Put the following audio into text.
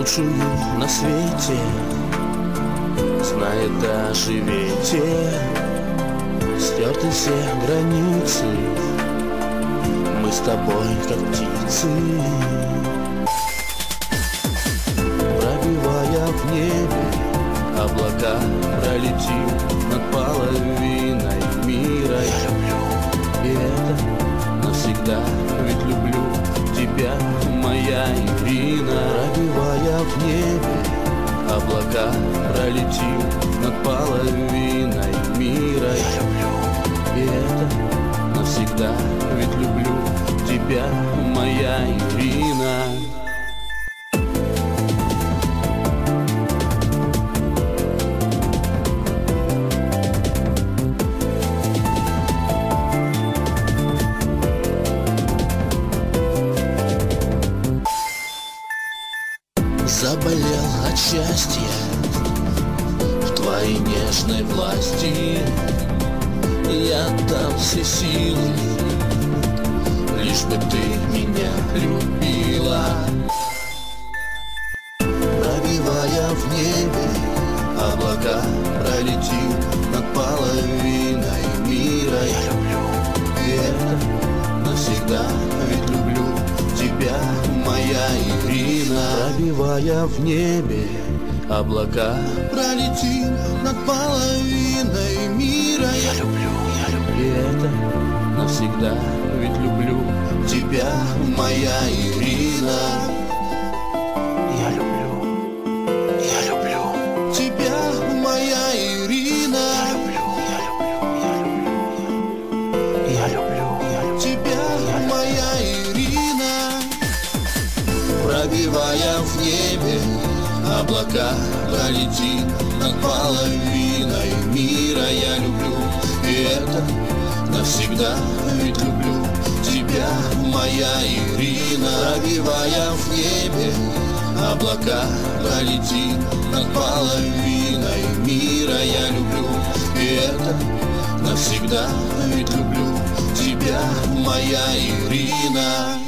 лучшую на свете знает даже ветер. Стерты все границы, мы с тобой как птицы, пробивая в небе облака, пролетим над половиной мира. Я люблю, и это навсегда, ведь люблю тебя, моя Ирина. Пробивая в небе облака, пролетим над половиной мира. Я люблю, и это навсегда, ведь люблю тебя, моя Ирина. Заболел от счастья в твоей нежной власти. Я дам все силы, лишь бы ты меня любила. Пробивая в небе облака, пролетим над половиной мира. Я люблю, и это навсегда, ведь люблю тебя, моя Ирина. Пробивая в небе облака, пролетим над половиной мира. Я люблю, и это навсегда, ведь люблю тебя, моя Ирина. Я люблю тебя, моя Ирина. Я люблю тебя, моя Ирина. Пробивая в небе облака, пролетим над половиной мира. Я люблю, и это навсегда, ведь люблю тебя, моя Ирина. Пробивая в небе облака, пролетим над половиной мира. Я люблю, и это навсегда, ведь люблю тебя, моя Ирина.